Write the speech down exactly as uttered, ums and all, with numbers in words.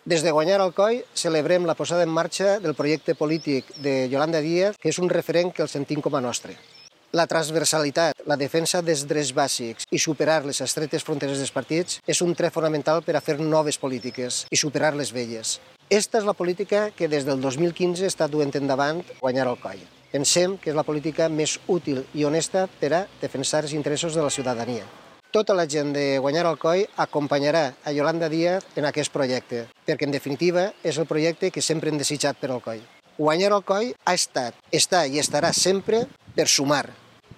Des de Guanyar Alcoi celebrem la posada en marxa del projecte polític de Yolanda Díaz, que és un referent que el sentim com a nostre. La transversalitat, la defensa dels drets bàsics i superar les estretes fronteres dels partits és un tret fonamental per a fer noves polítiques i superar les velles. Esta és la política que des del dos mil quinze està duent endavant Guanyar Alcoi. Pensem que és la política més útil i honesta per a defensar els interessos de la ciutadania. Tota la gent de Guanyar Alcoi acompanyarà a Yolanda Díaz en aquest projecte, perquè en definitiva és el projecte que sempre hem desitjat per Alcoi. Guanyar Alcoi ha estat, està i estarà sempre per sumar.